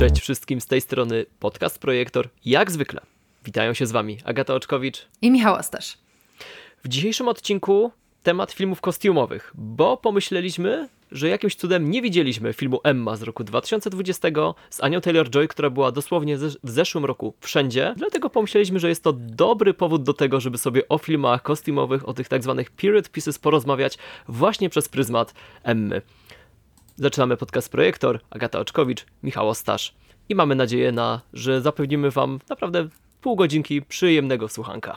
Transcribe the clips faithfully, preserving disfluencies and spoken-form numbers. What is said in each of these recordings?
Cześć wszystkim, z tej strony Podcast Projektor. Jak zwykle witają się z wami Agata Oczkowicz i Michał Ostasz. W dzisiejszym odcinku temat filmów kostiumowych, bo pomyśleliśmy, że jakimś cudem nie widzieliśmy filmu Emma z roku dwa tysiące dwudziestego z Anią Taylor-Joy, która była dosłownie w zeszłym roku wszędzie. Dlatego pomyśleliśmy, że jest to dobry powód do tego, żeby sobie o filmach kostiumowych, o tych tak zwanych period pieces porozmawiać właśnie przez pryzmat Emmy. Zaczynamy Podcast Projektor, Agata Oczkowicz, Michał Ostasz i mamy nadzieję, na, że zapewnimy wam naprawdę pół godzinki przyjemnego słuchanka.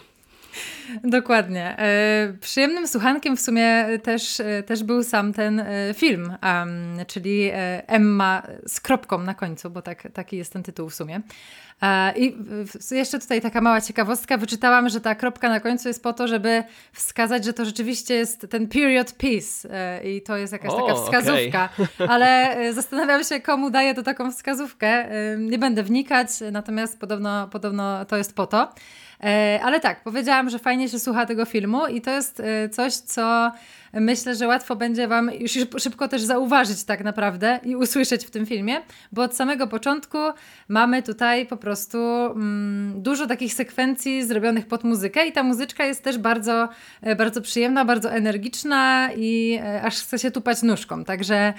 Dokładnie. E, przyjemnym słuchankiem w sumie też, też był sam ten film, um, czyli Emma z kropką na końcu, bo tak, taki jest ten tytuł w sumie. E, I w, jeszcze tutaj taka mała ciekawostka. Wyczytałam, że ta kropka na końcu jest po to, żeby wskazać, że to rzeczywiście jest ten period piece e, i to jest jakaś o, taka wskazówka. Okay. Ale zastanawiam się, komu daje to taką wskazówkę. E, nie będę wnikać, natomiast podobno, podobno to jest po to. Ale tak, powiedziałam, że fajnie się słucha tego filmu i to jest coś, co myślę, że łatwo będzie wam już szybko też zauważyć tak naprawdę i usłyszeć w tym filmie, bo od samego początku mamy tutaj po prostu mm, dużo takich sekwencji zrobionych pod muzykę i ta muzyczka jest też bardzo, bardzo przyjemna, bardzo energiczna i aż chce się tupać nóżką, także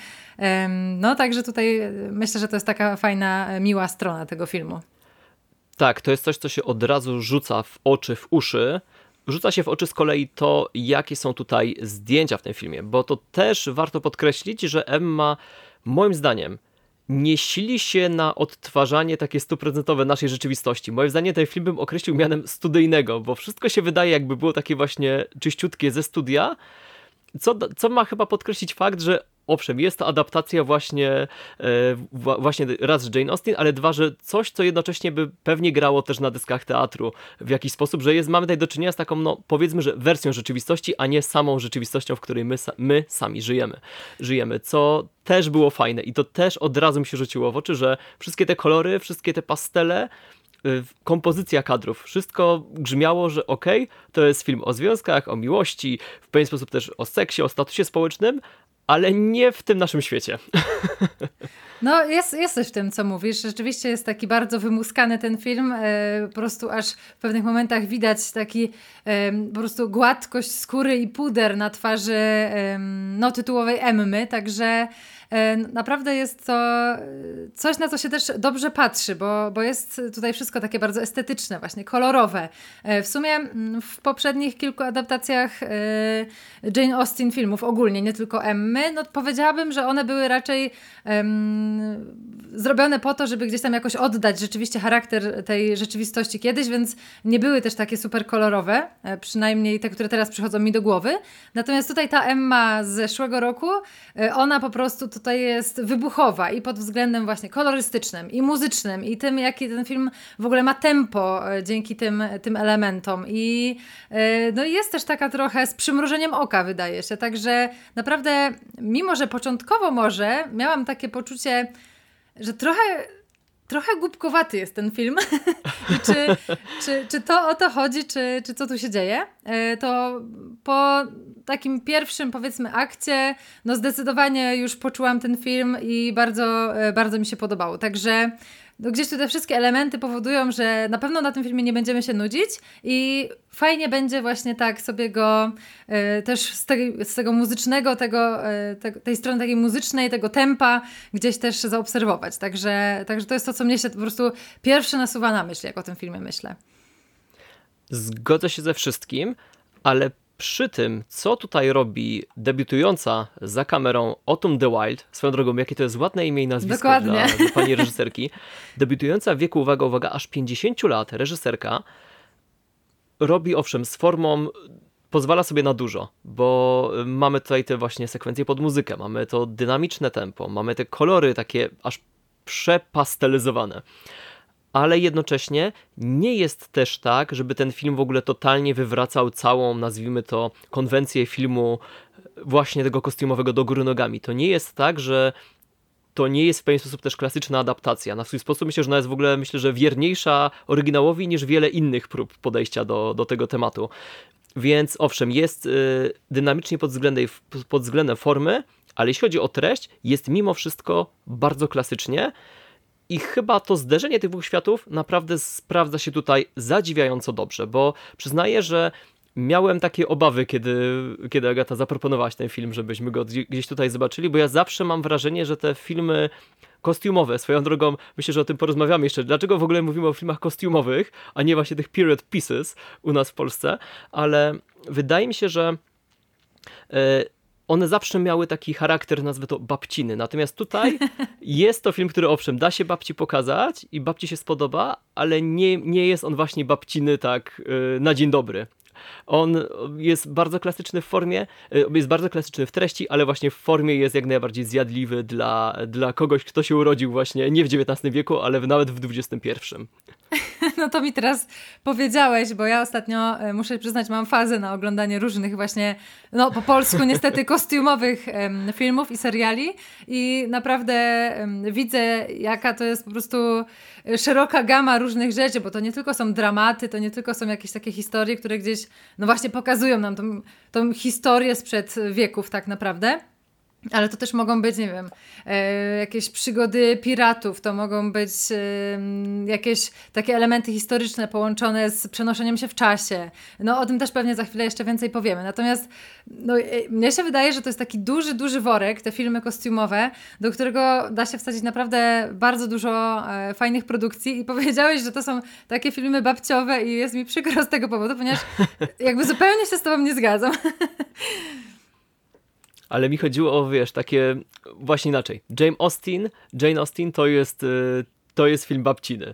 no, także tutaj myślę, że to jest taka fajna, miła strona tego filmu. Tak, to jest coś, co się od razu rzuca w oczy, w uszy. Rzuca się w oczy z kolei to, jakie są tutaj zdjęcia w tym filmie, bo to też warto podkreślić, że Emma, moim zdaniem, nie sili się na odtwarzanie takie stuprocentowe naszej rzeczywistości. Moim zdaniem ten film bym określił mianem studyjnego, bo wszystko się wydaje, jakby było takie właśnie czyściutkie ze studia, co, co ma chyba podkreślić fakt, że owszem, jest to adaptacja właśnie, e, właśnie raz Jane Austen, ale dwa, że coś, co jednocześnie by pewnie grało też na dyskach teatru w jakiś sposób, że jest, mamy tutaj do czynienia z taką, no powiedzmy, że wersją rzeczywistości, a nie samą rzeczywistością, w której my, my sami żyjemy. Żyjemy, co też było fajne i to też od razu mi się rzuciło w oczy, że wszystkie te kolory, wszystkie te pastele, kompozycja kadrów, wszystko grzmiało, że okej, okay, to jest film o związkach, o miłości, w pewien sposób też o seksie, o statusie społecznym, ale nie w tym naszym świecie. No jest, jest coś w tym, co mówisz. Rzeczywiście jest taki bardzo wymuskany ten film. E, po prostu aż w pewnych momentach widać taki e, po prostu gładkość skóry i puder na twarzy e, no, tytułowej Emmy, także e, naprawdę jest to coś, na co się też dobrze patrzy, bo, bo jest tutaj wszystko takie bardzo estetyczne, właśnie kolorowe. E, w sumie w poprzednich kilku adaptacjach e, Jane Austen filmów ogólnie, nie tylko Emmy, no powiedziałabym, że one były raczej um, zrobione po to, żeby gdzieś tam jakoś oddać rzeczywiście charakter tej rzeczywistości kiedyś, więc nie były też takie super kolorowe, przynajmniej te, które teraz przychodzą mi do głowy. Natomiast tutaj ta Emma z zeszłego roku, ona po prostu tutaj jest wybuchowa i pod względem właśnie kolorystycznym i muzycznym i tym, jaki ten film w ogóle ma tempo dzięki tym, tym elementom i no jest też taka trochę z przymrużeniem oka, wydaje się, także naprawdę mimo, że początkowo może miałam takie poczucie, że trochę, trochę głupkowaty jest ten film. I czy, czy, czy to o to chodzi, czy, czy co tu się dzieje? To po takim pierwszym, powiedzmy, akcie, no zdecydowanie już poczułam ten film i bardzo, bardzo mi się podobało. Także no gdzieś tu te wszystkie elementy powodują, że na pewno na tym filmie nie będziemy się nudzić i fajnie będzie właśnie tak sobie go y, też z, te, z tego muzycznego, tego, y, te, tej strony takiej muzycznej, tego tempa gdzieś też zaobserwować. Także, także to jest to, co mnie się po prostu pierwsze nasuwa na myśl, jak o tym filmie myślę. Zgodzę się ze wszystkim, ale przy tym, co tutaj robi debiutująca za kamerą Autumn de Wilde, swoją drogą, jakie to jest ładne imię i nazwisko dla, dla pani reżyserki, debiutująca w wieku, uwaga, uwaga, aż pięćdziesięciu lat reżyserka, robi owszem z formą, pozwala sobie na dużo, bo mamy tutaj te właśnie sekwencje pod muzykę, mamy to dynamiczne tempo, mamy te kolory takie aż przepastelizowane. Ale jednocześnie nie jest też tak, żeby ten film w ogóle totalnie wywracał całą, nazwijmy to, konwencję filmu właśnie tego kostiumowego do góry nogami. To nie jest tak, że to nie jest w pewien sposób też klasyczna adaptacja. Na swój sposób myślę, że ona jest w ogóle, myślę, że wierniejsza oryginałowi niż wiele innych prób podejścia do, do tego tematu. Więc owszem, jest y, dynamicznie pod względem, pod względem formy, ale jeśli chodzi o treść, jest mimo wszystko bardzo klasycznie. I chyba to zderzenie tych dwóch światów naprawdę sprawdza się tutaj zadziwiająco dobrze, bo przyznaję, że miałem takie obawy, kiedy, kiedy Agata zaproponowałaś ten film, żebyśmy go gdzieś tutaj zobaczyli, bo ja zawsze mam wrażenie, że te filmy kostiumowe, swoją drogą, myślę, że o tym porozmawiamy jeszcze, dlaczego w ogóle mówimy o filmach kostiumowych, a nie właśnie tych period pieces u nas w Polsce, ale wydaje mi się, że e, one zawsze miały taki charakter, nazwę to babciny, natomiast tutaj jest to film, który owszem, da się babci pokazać i babci się spodoba, ale nie, nie jest on właśnie babciny tak e, na dzień dobry. On jest bardzo klasyczny w formie, jest bardzo klasyczny w treści, ale właśnie w formie jest jak najbardziej zjadliwy dla, dla kogoś, kto się urodził właśnie nie w dziewiętnastym wieku, ale nawet w dwudziestym pierwszym. No to mi teraz powiedziałeś, bo ja ostatnio, muszę przyznać, mam fazę na oglądanie różnych właśnie, no po polsku niestety kostiumowych em, filmów i seriali i naprawdę em, widzę, jaka to jest po prostu szeroka gama różnych rzeczy, bo to nie tylko są dramaty, to nie tylko są jakieś takie historie, które gdzieś, no właśnie pokazują nam tą, tą historię sprzed wieków tak naprawdę. Ale to też mogą być, nie wiem, e, jakieś przygody piratów, to mogą być e, jakieś takie elementy historyczne połączone z przenoszeniem się w czasie. No o tym też pewnie za chwilę jeszcze więcej powiemy. Natomiast no, e, mnie się wydaje, że to jest taki duży, duży worek, te filmy kostiumowe, do którego da się wsadzić naprawdę bardzo dużo e, fajnych produkcji i powiedziałeś, że to są takie filmy babciowe i jest mi przykro z tego powodu, ponieważ jakby zupełnie się z tobą nie zgadzam. Ale mi chodziło o, wiesz, takie właśnie inaczej. Jane Austen, Jane Austen to jest, to jest film babciny.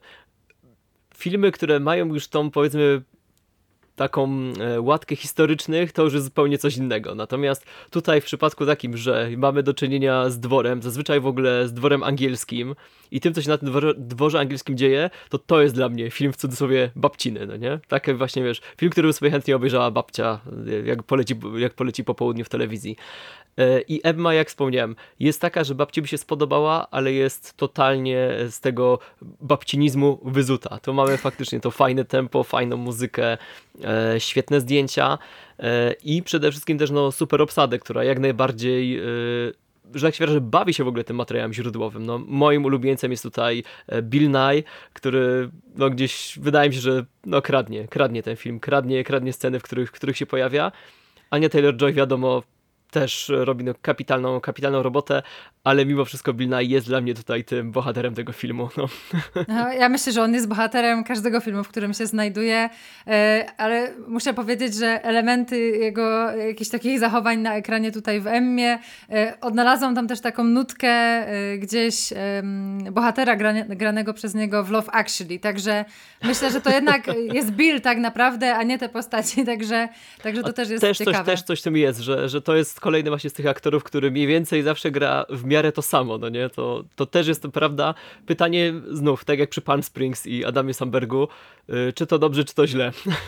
Filmy, które mają już tą, powiedzmy, taką łatkę historycznych, to już jest zupełnie coś innego. Natomiast tutaj w przypadku takim, że mamy do czynienia z dworem, zazwyczaj w ogóle z dworem angielskim i tym, co się na tym dworze, dworze angielskim dzieje, to to jest dla mnie film w cudzysłowie babciny, no nie? Tak właśnie, wiesz, film, który by sobie chętnie obejrzała babcia, jak poleci, jak poleci po południu w telewizji. I Emma, jak wspomniałem, jest taka, że babci by się spodobała, ale jest totalnie z tego babcinizmu wyzuta. To mamy faktycznie to fajne tempo, fajną muzykę, e, świetne zdjęcia e, i przede wszystkim też no, super obsadę, która jak najbardziej, e, że tak się wyrażę, bawi się w ogóle tym materiałem źródłowym. No, moim ulubieńcem jest tutaj Bill Nye, który no, gdzieś wydaje mi się, że no, kradnie, kradnie ten film, kradnie, kradnie sceny, w których, w których się pojawia. Anya Taylor-Joy, wiadomo, też robi no, kapitalną, kapitalną robotę, ale mimo wszystko Bill Nye jest dla mnie tutaj tym bohaterem tego filmu. No. No, ja myślę, że on jest bohaterem każdego filmu, w którym się znajduje, ale muszę powiedzieć, że elementy jego jakichś takich zachowań na ekranie tutaj w Emmie, odnalazłam tam też taką nutkę gdzieś bohatera granego przez niego w Love Actually, także myślę, że to jednak jest Bill tak naprawdę, a nie te postaci, także, także to a też jest też ciekawe. Coś, też coś w tym jest, że, że to jest kolejny właśnie z tych aktorów, który mniej więcej zawsze gra w miarę to samo, no nie? To, to też jest to prawda. Pytanie znów, tak jak przy Palm Springs i Adamie Sambergu, yy, czy to dobrze, czy to źle?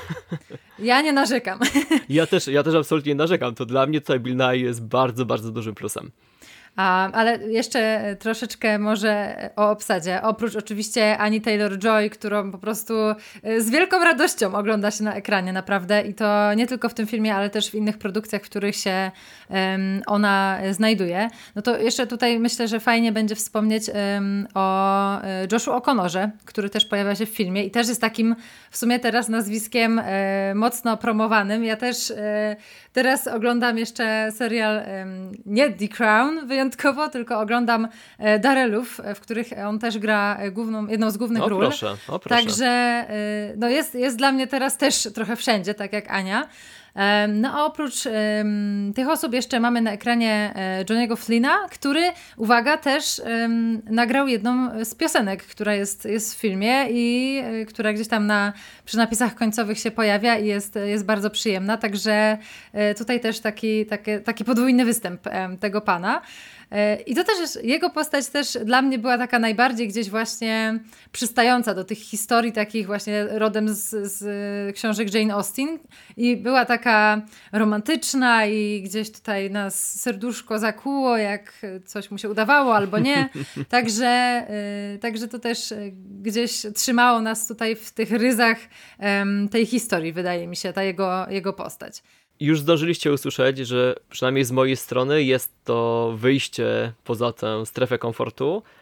Ja nie narzekam. Ja też, ja też absolutnie nie narzekam. To dla mnie tutaj Bill Nye jest bardzo, bardzo dużym plusem. A, ale jeszcze troszeczkę może o obsadzie. Oprócz oczywiście Ani Taylor-Joy, którą po prostu z wielką radością ogląda się na ekranie naprawdę i to nie tylko w tym filmie, ale też w innych produkcjach, w których się um, ona znajduje. No to jeszcze tutaj myślę, że fajnie będzie wspomnieć um, o Joshu O'Connorze, który też pojawia się w filmie i też jest takim w sumie teraz nazwiskiem e, mocno promowanym. Ja też e, teraz oglądam jeszcze serial e, nie The Crown wyjątkowo, tylko oglądam e, Darrellów, w których on też gra główną, jedną z głównych o, ról. Proszę, o proszę. Także e, no jest, jest dla mnie teraz też trochę wszędzie, tak jak Ania. No a oprócz um, tych osób jeszcze mamy na ekranie Johnny'ego Flynna, który, uwaga, też um, nagrał jedną z piosenek, która jest, jest w filmie i y, która gdzieś tam na, przy napisach końcowych się pojawia i jest, jest bardzo przyjemna, także y, tutaj też taki, taki, taki podwójny występ y, tego pana. I to też jest, jego postać też dla mnie była taka najbardziej gdzieś właśnie przystająca do tych historii takich właśnie rodem z, z książek Jane Austen i była taka romantyczna i gdzieś tutaj nas serduszko zakłuło, jak coś mu się udawało albo nie. Także, także to też gdzieś trzymało nas tutaj w tych ryzach tej historii, wydaje mi się, ta jego, jego postać. Już zdążyliście usłyszeć, że przynajmniej z mojej strony jest to wyjście poza tę strefę komfortu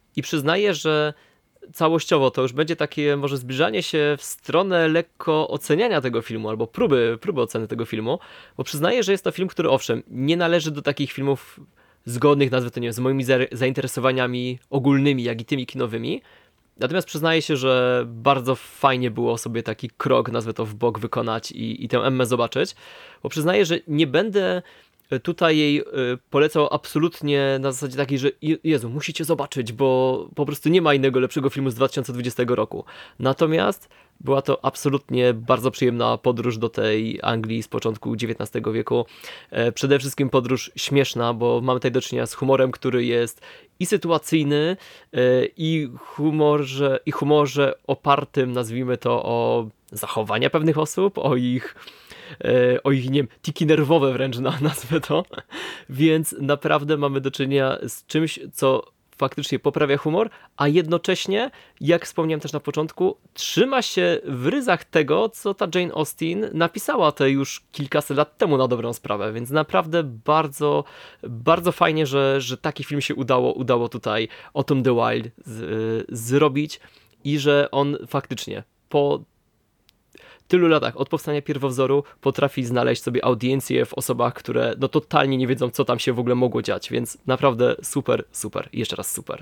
I przyznaję, że całościowo to już będzie takie może zbliżanie się w stronę lekko oceniania tego filmu, albo próby, próby oceny tego filmu, bo przyznaję, że jest to film, który owszem, nie należy do takich filmów zgodnych, nazwę to nie wiem, z moimi zainteresowaniami ogólnymi, jak i tymi kinowymi. Natomiast przyznaję się, że bardzo fajnie było sobie taki krok, nazwę to w bok, wykonać i, i tę Emmę zobaczyć, bo przyznaję, że nie będę tutaj jej polecał absolutnie na zasadzie takiej, że Jezu, musicie zobaczyć, bo po prostu nie ma innego lepszego filmu z dwa tysiące dwudziestego roku. Natomiast była to absolutnie bardzo przyjemna podróż do tej Anglii z początku dziewiętnastego wieku. Przede wszystkim podróż śmieszna, bo mamy tutaj do czynienia z humorem, który jest i sytuacyjny, i humorze, i humorze opartym, nazwijmy to, o zachowania pewnych osób, o ich o ich, nie wiem, tiki nerwowe wręcz nazwę to, więc naprawdę mamy do czynienia z czymś, co faktycznie poprawia humor, a jednocześnie, jak wspomniałem też na początku, trzyma się w ryzach tego, co ta Jane Austen napisała te już kilkaset lat temu na dobrą sprawę, więc naprawdę bardzo, bardzo fajnie, że, że taki film się udało, udało tutaj Autumn the Wild z, zrobić i że on faktycznie po tylu latach od powstania pierwowzoru potrafi znaleźć sobie audiencję w osobach, które no totalnie nie wiedzą, co tam się w ogóle mogło dziać, więc naprawdę super, super i jeszcze raz super.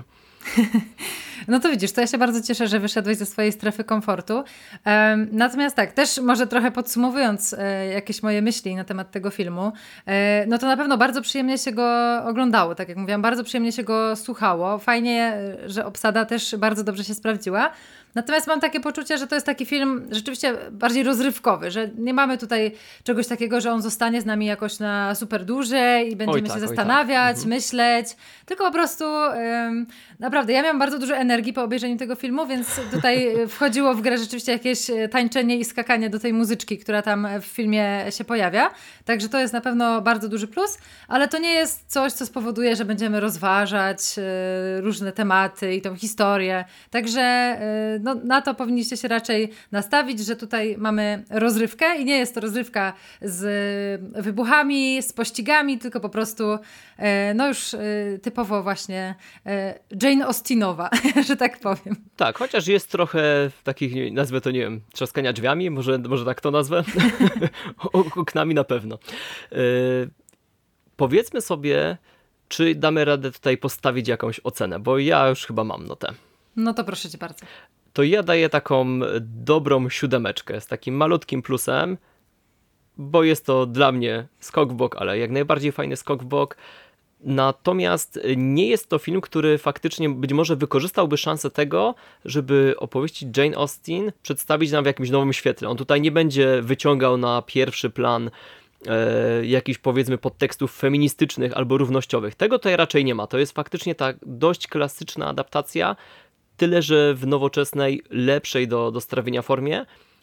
No to widzisz, to ja się bardzo cieszę, że wyszedłeś ze swojej strefy komfortu. Um, natomiast tak, też może trochę podsumowując e, jakieś moje myśli na temat tego filmu, e, no to na pewno bardzo przyjemnie się go oglądało, tak jak mówiłam, bardzo przyjemnie się go słuchało. Fajnie, że obsada też bardzo dobrze się sprawdziła. Natomiast mam takie poczucie, że to jest taki film rzeczywiście bardziej rozrywkowy, że nie mamy tutaj czegoś takiego, że on zostanie z nami jakoś na super dłużej i będziemy oj tak, się zastanawiać, tak. mhm. myśleć, tylko po prostu um, naprawdę, ja miałam bardzo dużo energii po obejrzeniu tego filmu, więc tutaj wchodziło w grę rzeczywiście jakieś tańczenie i skakanie do tej muzyczki, która tam w filmie się pojawia, także to jest na pewno bardzo duży plus, ale to nie jest coś, co spowoduje, że będziemy rozważać y, różne tematy i tą historię, także y, no, na to powinniście się raczej nastawić, że tutaj mamy rozrywkę i nie jest to rozrywka z wybuchami, z pościgami, tylko po prostu y, no już y, typowo właśnie y, Jane Austenowa, że tak powiem. Tak, chociaż jest trochę takich, nazwę to nie wiem, trzaskania drzwiami, może, może tak to nazwę? Oknami na pewno. Yy, powiedzmy sobie, czy damy radę tutaj postawić jakąś ocenę, bo ja już chyba mam notę. No to proszę cię bardzo. To ja daję taką dobrą siódemeczkę z takim malutkim plusem, bo jest to dla mnie skok w bok, ale jak najbardziej fajny skok w bok. Natomiast nie jest to film, który faktycznie być może wykorzystałby szansę tego, żeby opowieści Jane Austen przedstawić nam w jakimś nowym świetle. On tutaj nie będzie wyciągał na pierwszy plan e, jakichś powiedzmy podtekstów feministycznych albo równościowych. Tego tutaj raczej nie ma. To jest faktycznie ta dość klasyczna adaptacja, tyle że w nowoczesnej, lepszej do, do strawienia formie.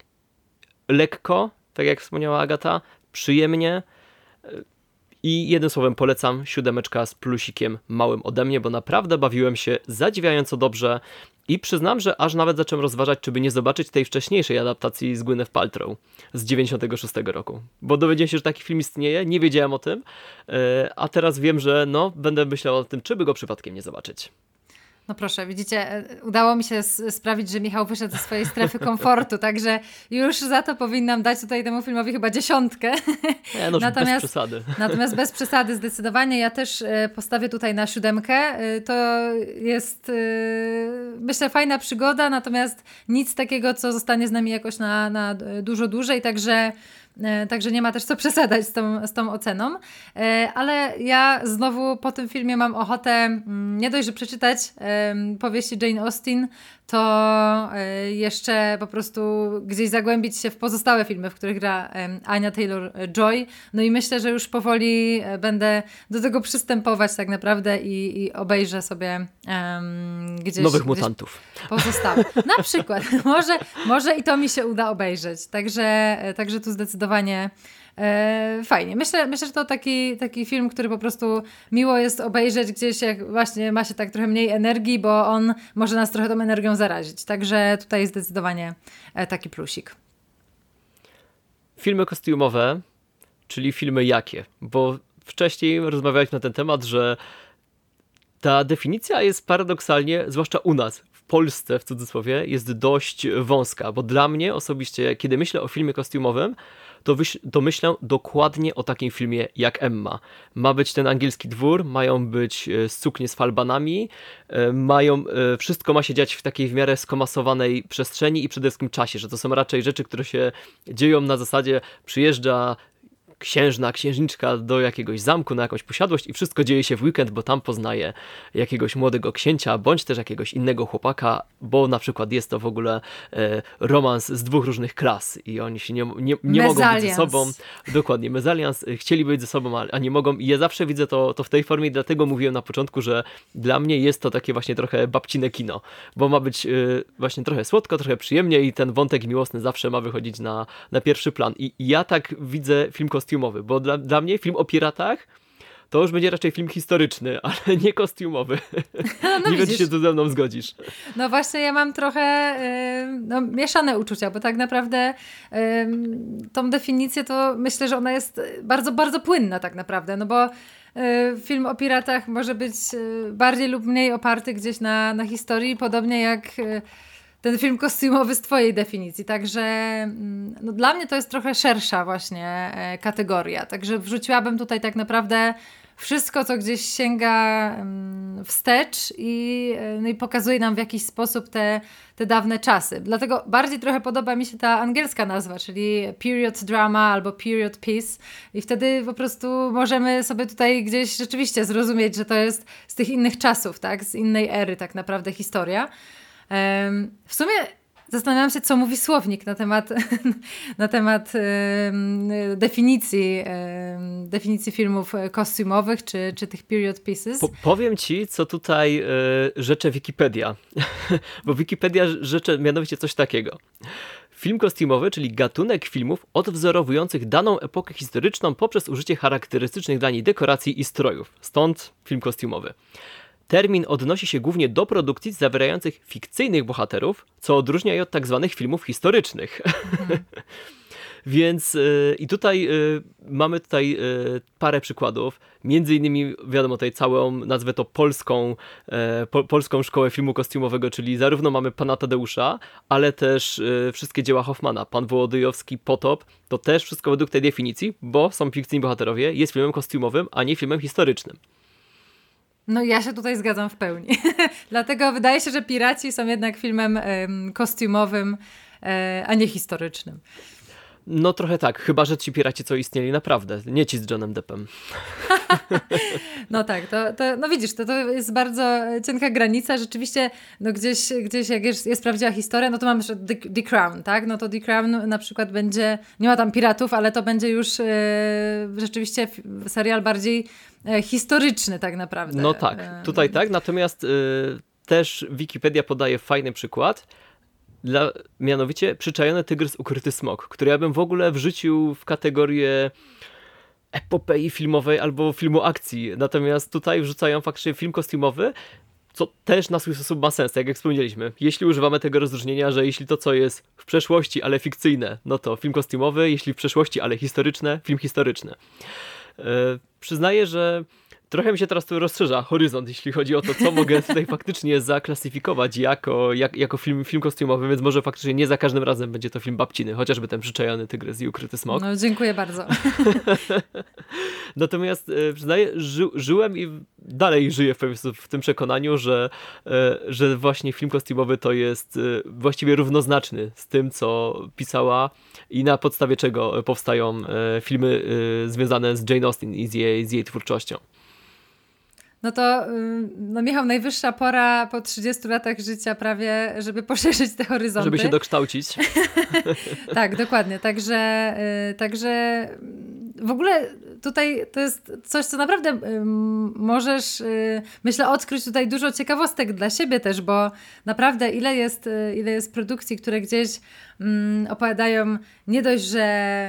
Lekko, tak jak wspomniała Agata, przyjemnie. I jednym słowem polecam, siódemeczka z plusikiem małym ode mnie, bo naprawdę bawiłem się zadziwiająco dobrze i przyznam, że aż nawet zacząłem rozważać, czy by nie zobaczyć tej wcześniejszej adaptacji z Gwyneth Paltrow z dziewięćdziesiątego szóstego roku. Bo dowiedziałem się, że taki film istnieje, nie wiedziałem o tym, a teraz wiem, że no, będę myślał o tym, czy by go przypadkiem nie zobaczyć. No proszę, widzicie, udało mi się sprawić, że Michał wyszedł ze swojej strefy komfortu, także już za to powinnam dać tutaj temu filmowi chyba dziesiątkę. Nie, no natomiast, bez przesady. Natomiast bez przesady zdecydowanie. Ja też postawię tutaj na siódemkę. To jest, myślę, fajna przygoda, natomiast nic takiego, co zostanie z nami jakoś na, na dużo dłużej, także Także nie ma też co przesadzać z tą, z tą oceną. Ale ja znowu po tym filmie mam ochotę nie dość, że przeczytać powieści Jane Austen, to jeszcze po prostu gdzieś zagłębić się w pozostałe filmy, w których gra Anya Taylor-Joy. No i myślę, że już powoli będę do tego przystępować tak naprawdę i, i obejrzę sobie um, gdzieś... Nowych gdzieś mutantów. Pozostałe. Na przykład. może, może i to mi się uda obejrzeć. Także, także tu zdecydowanie E, fajnie. Myślę, myślę, że to taki, taki film, który po prostu miło jest obejrzeć gdzieś, jak właśnie ma się tak trochę mniej energii, bo on może nas trochę tą energią zarazić. Także tutaj zdecydowanie taki plusik. Filmy kostiumowe, czyli filmy jakie? Bo wcześniej rozmawialiśmy na ten temat, że Ta definicja jest paradoksalnie, zwłaszcza u nas, w Polsce w cudzysłowie, jest dość wąska, bo dla mnie osobiście, kiedy myślę o filmie kostiumowym, to, wyś- to myślę dokładnie o takim filmie jak Emma. Ma być ten angielski dwór, mają być e, suknie z falbanami, e, mają, e, wszystko ma się dziać w takiej w miarę skomasowanej przestrzeni i przede wszystkim czasie, że to są raczej rzeczy, które się dzieją na zasadzie przyjeżdża księżna, księżniczka do jakiegoś zamku na jakąś posiadłość i wszystko dzieje się w weekend, bo tam poznaje jakiegoś młodego księcia, bądź też jakiegoś innego chłopaka, bo na przykład jest to w ogóle e, romans z dwóch różnych klas i oni się nie, nie, nie mogą być ze sobą. Dokładnie, mezalians, chcieli być ze sobą, a nie mogą i ja zawsze widzę to, to w tej formie i dlatego mówiłem na początku, że dla mnie jest to takie właśnie trochę babcine kino, bo ma być e, właśnie trochę słodko, trochę przyjemnie i ten wątek miłosny zawsze ma wychodzić na, na pierwszy plan i, i ja tak widzę film kostiumowy, bo dla, dla mnie film o piratach to już będzie raczej film historyczny, ale nie kostiumowy. No, nie wiem, czy się tu ze mną zgodzisz. No właśnie, ja mam trochę yy, no, mieszane uczucia, bo tak naprawdę yy, tą definicję to myślę, że ona jest bardzo, bardzo płynna tak naprawdę, no bo yy, film o piratach może być yy, bardziej lub mniej oparty gdzieś na, na historii, podobnie jak yy, ten film kostiumowy z twojej definicji, także no, dla mnie to jest trochę szersza właśnie e, kategoria, także wrzuciłabym tutaj tak naprawdę wszystko, co gdzieś sięga um, wstecz i, no, i pokazuje nam w jakiś sposób te, te dawne czasy. Dlatego bardziej trochę podoba mi się ta angielska nazwa, czyli period drama albo period piece i wtedy po prostu możemy sobie tutaj gdzieś rzeczywiście zrozumieć, że to jest z tych innych czasów, tak, z innej ery tak naprawdę historia. W sumie zastanawiam się, co mówi słownik na temat, na temat um, definicji, um, definicji filmów kostiumowych czy, czy tych period pieces. Po, powiem ci, co tutaj y, rzecze Wikipedia, bo Wikipedia rzecze mianowicie coś takiego. Film kostiumowy, czyli gatunek filmów odwzorowujących daną epokę historyczną poprzez użycie charakterystycznych dla niej dekoracji i strojów. Stąd film kostiumowy. Termin odnosi się głównie do produkcji zawierających fikcyjnych bohaterów, co odróżnia je od tak zwanych filmów historycznych. Mhm. Więc yy, i tutaj yy, mamy tutaj yy, parę przykładów. Między innymi, wiadomo, tutaj całą, nazwę to polską, yy, po, polską szkołę filmu kostiumowego, czyli zarówno mamy Pana Tadeusza, ale też yy, wszystkie dzieła Hoffmana. Pan Wołodyjowski, Potop, to też wszystko według tej definicji, bo są fikcyjni bohaterowie, jest filmem kostiumowym, a nie filmem historycznym. No ja się tutaj zgadzam w pełni. Dlatego wydaje się, że Piraci są jednak filmem ym, kostiumowym, yy, a nie historycznym. No trochę tak, chyba że ci piraci co istnieli naprawdę, nie ci z Johnem Deppem. No tak, to, to, no widzisz, to, to jest bardzo cienka granica, rzeczywiście no gdzieś, gdzieś jak jest, jest prawdziwa historia, no to mamy The, The Crown, tak, no to The Crown na przykład będzie, nie ma tam piratów, ale to będzie już yy, rzeczywiście serial bardziej yy, historyczny tak naprawdę. No tak, tutaj tak, natomiast yy, też Wikipedia podaje fajny przykład, Dla, mianowicie Przyczajony tygrys, ukryty smok, który ja bym w ogóle wrzucił w kategorię epopei filmowej albo filmu akcji. Natomiast tutaj wrzucają faktycznie film kostiumowy, co też na swój sposób ma sens, tak jak wspomnieliśmy. Jeśli używamy tego rozróżnienia, że jeśli to, co jest w przeszłości, ale fikcyjne, no to film kostiumowy, jeśli w przeszłości, ale historyczne, film historyczny. Yy, przyznaję, że trochę mi się teraz tu rozszerza horyzont, jeśli chodzi o to, co mogę tutaj faktycznie zaklasyfikować jako, jak, jako film, film kostiumowy, więc może faktycznie nie za każdym razem będzie to film babciny, chociażby ten Przyczajony tygrys i ukryty smok. No, dziękuję bardzo. Natomiast e, przyznaję, ży, żyłem i dalej żyję w, w tym przekonaniu, że, e, że właśnie film kostiumowy to jest e, właściwie równoznaczny z tym, co pisała i na podstawie czego powstają e, filmy e, związane z Jane Austen i z jej, z jej twórczością. No to, no Michał, najwyższa pora po trzydziestu latach życia prawie, żeby poszerzyć te horyzonty. Żeby się dokształcić. Tak, dokładnie. Także, także w ogóle tutaj to jest coś, co naprawdę możesz, myślę, odkryć tutaj dużo ciekawostek dla siebie też, bo naprawdę ile jest, ile jest produkcji, które gdzieś opowiadają nie dość, że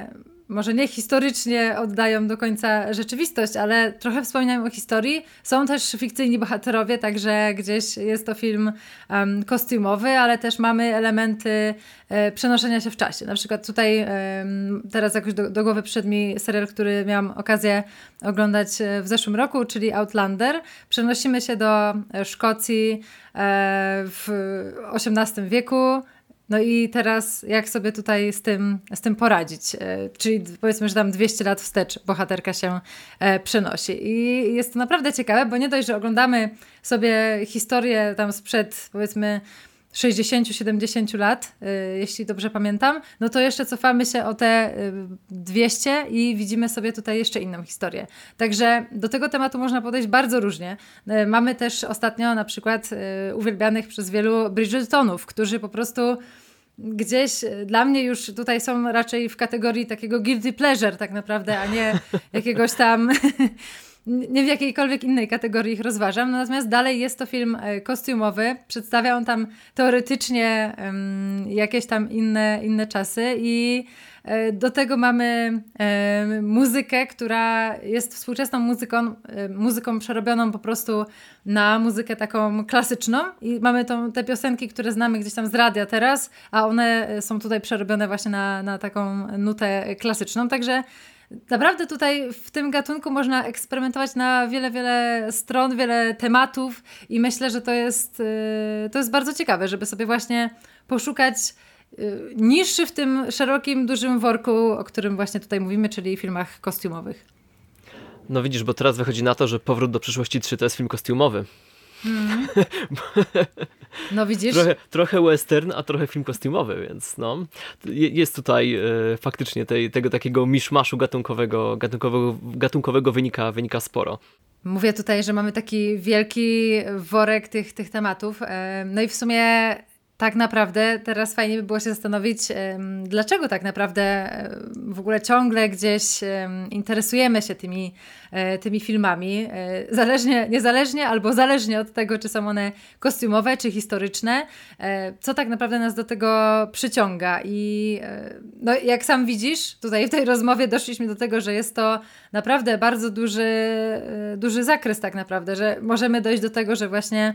może nie historycznie oddają do końca rzeczywistość, ale trochę wspominają o historii. Są też fikcyjni bohaterowie, także gdzieś jest to film um, kostiumowy, ale też mamy elementy e, przenoszenia się w czasie. Na przykład tutaj e, teraz jakoś do, do głowy przyszedł mi serial, który miałam okazję oglądać w zeszłym roku, czyli Outlander. Przenosimy się do Szkocji e, w osiemnastym wieku. No i teraz jak sobie tutaj z tym, z tym poradzić? E, czyli powiedzmy, że tam dwieście lat wstecz bohaterka się e, przenosi. I jest to naprawdę ciekawe, bo nie dość, że oglądamy sobie historię tam sprzed powiedzmy sześćdziesiąt siedemdziesiąt lat, e, jeśli dobrze pamiętam, no to jeszcze cofamy się o te e, dwieście i widzimy sobie tutaj jeszcze inną historię. Także do tego tematu można podejść bardzo różnie. E, mamy też ostatnio na przykład e, uwielbianych przez wielu Bridgertonów, którzy po prostu gdzieś dla mnie już tutaj są raczej w kategorii takiego guilty pleasure tak naprawdę, a nie jakiegoś tam nie w jakiejkolwiek innej kategorii ich rozważam. Natomiast dalej jest to film kostiumowy. Przedstawia on tam teoretycznie um, jakieś tam inne, inne czasy i do tego mamy e, muzykę, która jest współczesną muzyką, e, muzyką przerobioną po prostu na muzykę taką klasyczną i mamy tą, te piosenki, które znamy gdzieś tam z radia teraz, a one są tutaj przerobione właśnie na, na taką nutę klasyczną, także naprawdę tutaj w tym gatunku można eksperymentować na wiele, wiele stron, wiele tematów i myślę, że to jest, e, to jest bardzo ciekawe, żeby sobie właśnie poszukać niższy w tym szerokim, dużym worku, o którym właśnie tutaj mówimy, czyli filmach kostiumowych. No widzisz, bo teraz wychodzi na to, że Powrót do przyszłości trzy to jest film kostiumowy. Mm. No widzisz? Trochę, trochę western, a trochę film kostiumowy, więc no. Jest tutaj e, faktycznie tej, tego takiego miszmaszu gatunkowego, gatunkowego, gatunkowego wynika, wynika sporo. Mówię tutaj, że mamy taki wielki worek tych, tych tematów. No i w sumie tak naprawdę teraz fajnie by było się zastanowić, dlaczego tak naprawdę w ogóle ciągle gdzieś interesujemy się tymi, tymi filmami. Zależnie, niezależnie albo zależnie od tego, czy są one kostiumowe, czy historyczne. Co tak naprawdę nas do tego przyciąga. I no, jak sam widzisz, tutaj w tej rozmowie doszliśmy do tego, że jest to naprawdę bardzo duży, duży zakres tak naprawdę, że możemy dojść do tego, że właśnie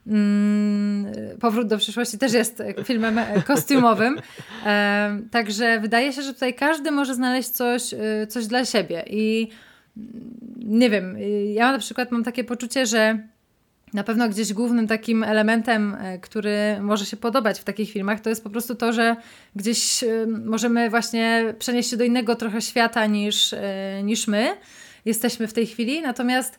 Mm, Powrót do przyszłości też jest filmem kostiumowym. E, także wydaje się, że tutaj każdy może znaleźć coś, coś dla siebie. I nie wiem, ja na przykład mam takie poczucie, że na pewno gdzieś głównym takim elementem, który może się podobać w takich filmach, to jest po prostu to, że gdzieś możemy właśnie przenieść się do innego trochę świata niż, niż my jesteśmy w tej chwili. Natomiast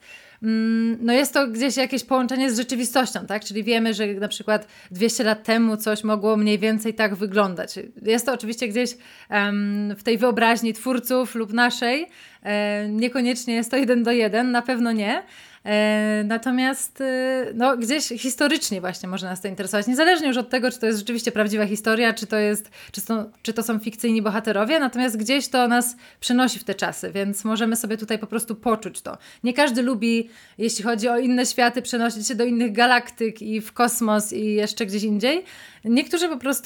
no jest to gdzieś jakieś połączenie z rzeczywistością, tak? Czyli wiemy, że na przykład dwieście lat temu coś mogło mniej więcej tak wyglądać. Jest to oczywiście gdzieś um, w tej wyobraźni twórców lub naszej. E, niekoniecznie jest to jeden do jeden, na pewno nie. E, natomiast e, no, gdzieś historycznie właśnie może nas to interesować. Niezależnie już od tego, czy to jest rzeczywiście prawdziwa historia, czy to jest, czy to, czy to są fikcyjni bohaterowie, natomiast gdzieś to nas przenosi w te czasy, więc możemy sobie tutaj po prostu poczuć to. Nie każdy lubi, jeśli chodzi o inne światy, przenosić się do innych galaktyk i w kosmos i jeszcze gdzieś indziej. Niektórzy po prostu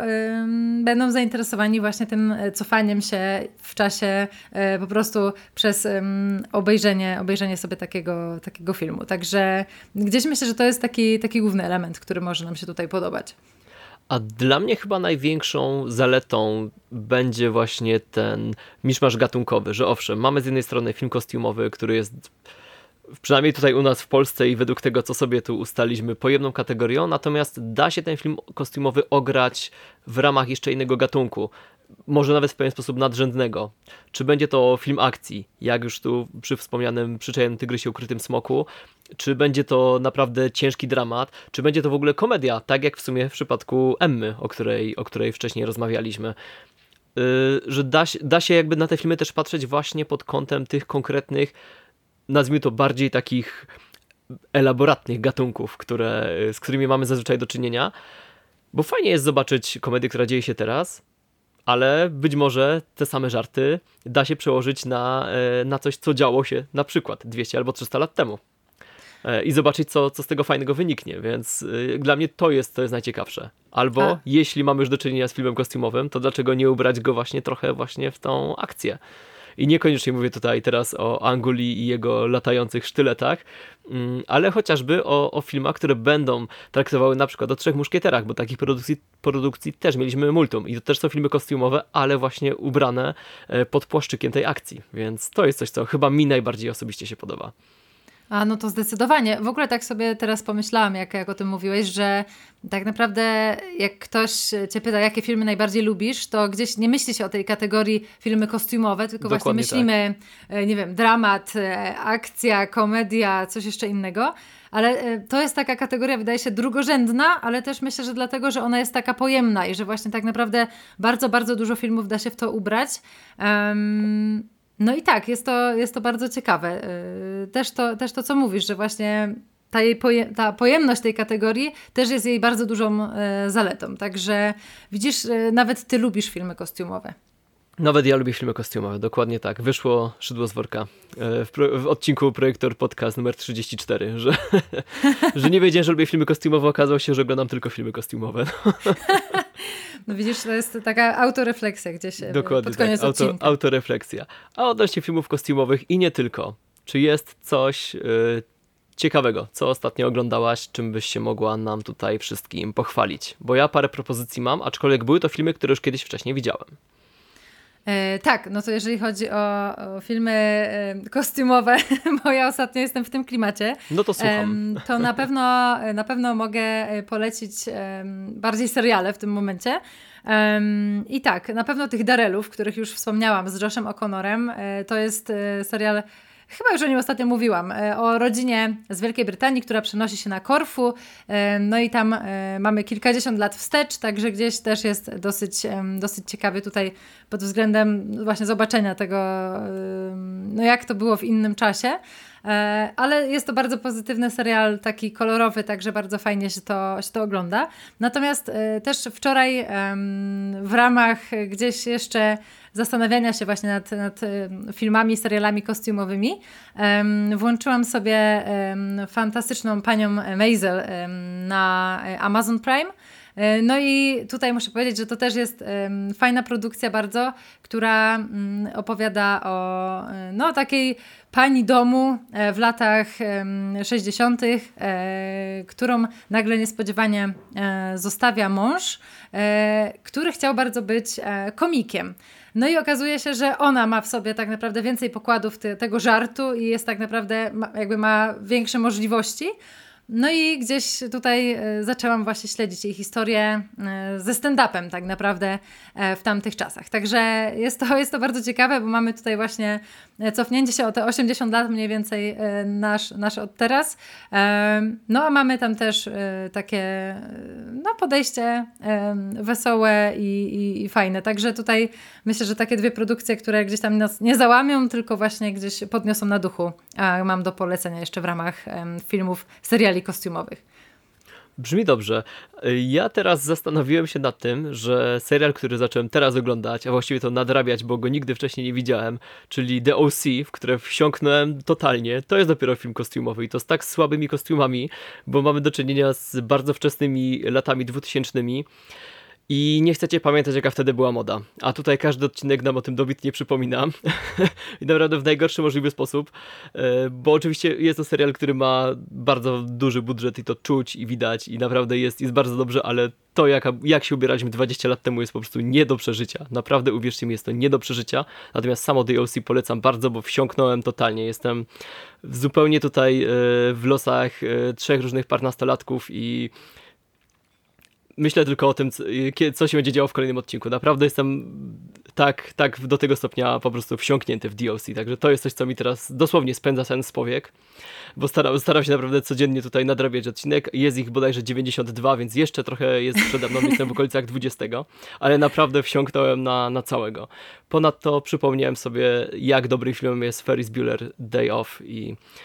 ym, będą zainteresowani właśnie tym cofaniem się w czasie y, po prostu przez ym, obejrzenie, obejrzenie sobie takiego, takiego filmu. Także gdzieś myślę, że to jest taki, taki główny element, który może nam się tutaj podobać. A dla mnie chyba największą zaletą będzie właśnie ten miszmasz gatunkowy, że owszem, mamy z jednej strony film kostiumowy, który jest przynajmniej tutaj u nas w Polsce i według tego, co sobie tu ustaliśmy, pojemną kategorią, natomiast da się ten film kostiumowy ograć w ramach jeszcze innego gatunku, może nawet w pewien sposób nadrzędnego. Czy będzie to film akcji, jak już tu przy wspomnianym Przyczajonym Tygrysie Ukrytym Smoku, czy będzie to naprawdę ciężki dramat, czy będzie to w ogóle komedia, tak jak w sumie w przypadku Emmy, o której, o której wcześniej rozmawialiśmy. Yy, że da się, da się jakby na te filmy też patrzeć właśnie pod kątem tych konkretnych, nazwijmy to bardziej takich elaboratnych gatunków, które, z którymi mamy zazwyczaj do czynienia, bo fajnie jest zobaczyć komedię, która dzieje się teraz, ale być może te same żarty da się przełożyć na, na coś, co działo się na przykład dwieście albo trzysta lat temu. i zobaczyć, co, co z tego fajnego wyniknie, więc y, dla mnie to jest, to jest najciekawsze. Albo A. jeśli mamy już do czynienia z filmem kostiumowym, to dlaczego nie ubrać go właśnie trochę właśnie w tą akcję? I niekoniecznie mówię tutaj teraz o Anguli i jego latających sztyletach, ale chociażby o, o filmach, które będą traktowały na przykład o Trzech Muszkieterach, bo takich produkcji, produkcji też mieliśmy multum. I to też są filmy kostiumowe, ale właśnie ubrane pod płaszczykiem tej akcji. Więc to jest coś, co chyba mi najbardziej osobiście się podoba. A no to zdecydowanie. W ogóle tak sobie teraz pomyślałam, jak, jak o tym mówiłeś, że tak naprawdę jak ktoś cię pyta, jakie filmy najbardziej lubisz, to gdzieś nie myśli się o tej kategorii filmy kostiumowe, tylko Dokładnie właśnie myślimy, tak. nie wiem, dramat, akcja, komedia, coś jeszcze innego. Ale to jest taka kategoria, wydaje się, drugorzędna, ale też myślę, że dlatego, że ona jest taka pojemna i że właśnie tak naprawdę bardzo, bardzo dużo filmów da się w to ubrać. Um, No i tak, jest to, jest to bardzo ciekawe. Też to, też to, co mówisz, że właśnie ta, jej poje, ta pojemność tej kategorii też jest jej bardzo dużą zaletą. Także widzisz, nawet ty lubisz filmy kostiumowe. Nawet ja lubię filmy kostiumowe, dokładnie tak. Wyszło szydło z worka w, pro, w odcinku Projektor Podcast numer trzydzieści cztery, że, że nie wiedziałem, że lubię filmy kostiumowe, okazało się, że oglądam tylko filmy kostiumowe. No widzisz, to jest taka autorefleksja gdzieś dokładnie pod koniec tak, auto, odcinka. autorefleksja. A odnośnie filmów kostiumowych i nie tylko, czy jest coś yy, ciekawego, co ostatnio oglądałaś, czym byś się mogła nam tutaj wszystkim pochwalić? Bo ja parę propozycji mam, aczkolwiek były to filmy, które już kiedyś wcześniej widziałem. E, tak, no to jeżeli chodzi o, o filmy e, kostiumowe, bo ja ostatnio jestem w tym klimacie, no to słucham. E, to na pewno, na pewno mogę polecić e, bardziej seriale w tym momencie. E, I tak, na pewno tych Darrellów, których już wspomniałam z Joshem O'Connorem, e, to jest e, serial. Chyba już o nim ostatnio mówiłam, o rodzinie z Wielkiej Brytanii, która przenosi się na Korfu, no i tam mamy kilkadziesiąt lat wstecz, także gdzieś też jest dosyć, dosyć ciekawy tutaj pod względem właśnie zobaczenia tego, no jak to było w innym czasie. Ale jest to bardzo pozytywny serial, taki kolorowy, także bardzo fajnie się to, się to ogląda. Natomiast też wczoraj w ramach gdzieś jeszcze zastanawiania się właśnie nad, nad filmami, serialami kostiumowymi, włączyłam sobie fantastyczną panią Maisel na Amazon Prime. No i tutaj muszę powiedzieć, że to też jest um, fajna produkcja bardzo, która um, opowiada o no, takiej pani domu e, w latach um, sześćdziesiątych, e, którą nagle niespodziewanie e, zostawia mąż, e, który chciał bardzo być e, komikiem. No i okazuje się, że ona ma w sobie tak naprawdę więcej pokładów te, tego żartu i jest tak naprawdę, ma, jakby ma większe możliwości. No i gdzieś tutaj zaczęłam właśnie śledzić jej historię ze stand-upem tak naprawdę w tamtych czasach. Także jest to, jest to bardzo ciekawe, bo mamy tutaj właśnie cofnięcie się o te osiemdziesiąt lat mniej więcej nasz, nasz od teraz. No a mamy tam też takie no, podejście wesołe i, i, i fajne. Także tutaj myślę, że takie dwie produkcje, które gdzieś tam nas nie załamią, tylko właśnie gdzieś podniosą na duchu. A mam do polecenia jeszcze w ramach filmów, seriali kostiumowych. Brzmi dobrze. Ja teraz zastanowiłem się nad tym, że serial, który zacząłem teraz oglądać, a właściwie to nadrabiać, bo go nigdy wcześniej nie widziałem, czyli The O C, w które wsiąknąłem totalnie, to jest dopiero film kostiumowy i to z tak słabymi kostiumami, bo mamy do czynienia z bardzo wczesnymi latami dwutysięcznymi. I nie chcecie pamiętać, jaka wtedy była moda. A tutaj każdy odcinek nam o tym dobitnie przypomina. I naprawdę w najgorszy możliwy sposób. Bo oczywiście jest to serial, który ma bardzo duży budżet i to czuć i widać i naprawdę jest, jest bardzo dobrze, ale to jak, jak się ubieraliśmy dwadzieścia lat temu jest po prostu nie do przeżycia. Naprawdę uwierzcie mi, jest to nie do przeżycia. Natomiast samo The O C polecam bardzo, bo wsiąknąłem totalnie. Jestem zupełnie tutaj w losach trzech różnych par nastolatków i myślę tylko o tym, co się będzie działo w kolejnym odcinku. Naprawdę jestem tak, tak do tego stopnia po prostu wsiąknięty w The O C. Także to jest coś, co mi teraz dosłownie spędza sen z powiek, bo staram, staram się naprawdę codziennie tutaj nadrabiać odcinek. Jest ich bodajże dziewięćdziesiąt dwa, więc jeszcze trochę jest przede mną, jestem w okolicach dwudziestego, ale naprawdę wsiąknąłem na, na całego. Ponadto przypomniałem sobie, jak dobrym filmem jest Ferris Bueller Day Off i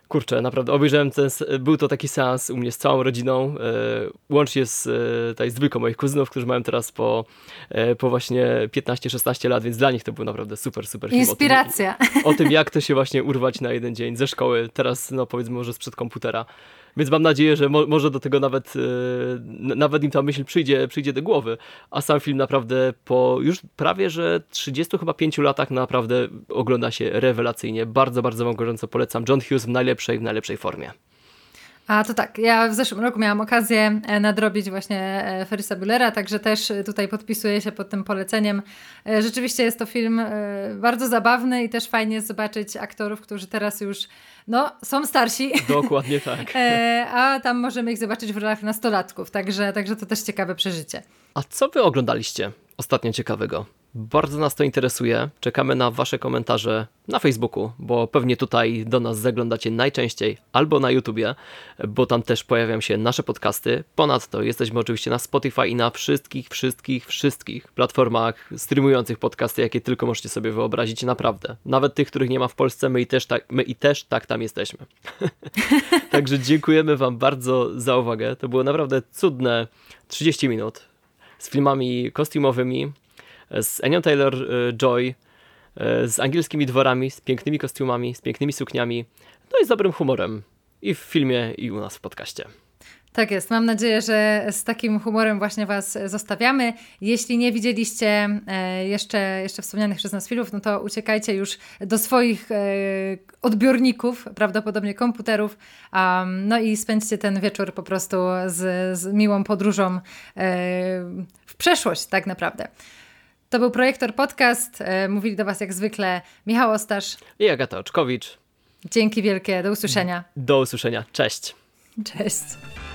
Kurczę, naprawdę obejrzałem ten, był to taki seans u mnie z całą rodziną, e, łącznie z, e, tutaj z dwójką moich kuzynów, którzy mają teraz po, e, po właśnie piętnaście szesnaście lat, więc dla nich to był naprawdę super, super film. Inspiracja. O tym, o tym, jak to się właśnie urwać na jeden dzień ze szkoły, teraz no powiedzmy może sprzed komputera. Więc mam nadzieję, że mo- może do tego nawet, e, nawet im ta myśl przyjdzie, przyjdzie do głowy, a sam film naprawdę po już prawie, że trzydziestu chyba pięciu latach naprawdę ogląda się rewelacyjnie. Bardzo, bardzo wam gorąco polecam. John Hughes w najlepszej, w najlepszej formie. A to tak, ja w zeszłym roku miałam okazję nadrobić właśnie Ferrisa Buellera, także też tutaj podpisuję się pod tym poleceniem. Rzeczywiście jest to film bardzo zabawny i też fajnie jest zobaczyć aktorów, którzy teraz już no, są starsi. Dokładnie tak. A tam możemy ich zobaczyć w rolach nastolatków, także, także to też ciekawe przeżycie. A co wy oglądaliście ostatnio ciekawego? Bardzo nas to interesuje. Czekamy na wasze komentarze na Facebooku, bo pewnie tutaj do nas zaglądacie najczęściej, albo na YouTubie, bo tam też pojawiają się nasze podcasty. Ponadto jesteśmy oczywiście na Spotify i na wszystkich, wszystkich, wszystkich platformach streamujących podcasty, jakie tylko możecie sobie wyobrazić, naprawdę. Nawet tych, których nie ma w Polsce, my i też tak, my i też tak tam jesteśmy. Także dziękujemy wam bardzo za uwagę. To było naprawdę cudne trzydzieści minut z filmami kostiumowymi, z Anią Taylor-Joy, z angielskimi dworami, z pięknymi kostiumami, z pięknymi sukniami, no i z dobrym humorem i w filmie, i u nas w podcaście. Tak jest. Mam nadzieję, że z takim humorem właśnie was zostawiamy. Jeśli nie widzieliście jeszcze, jeszcze wspomnianych przez nas filmów, no to uciekajcie już do swoich odbiorników, prawdopodobnie komputerów, no i spędźcie ten wieczór po prostu z, z miłą podróżą w przeszłość tak naprawdę. To był Projektor Podcast. Mówili do was jak zwykle Michał Ostasz i Agata Oczkowicz. Dzięki wielkie. Do usłyszenia. Do usłyszenia. Cześć. Cześć.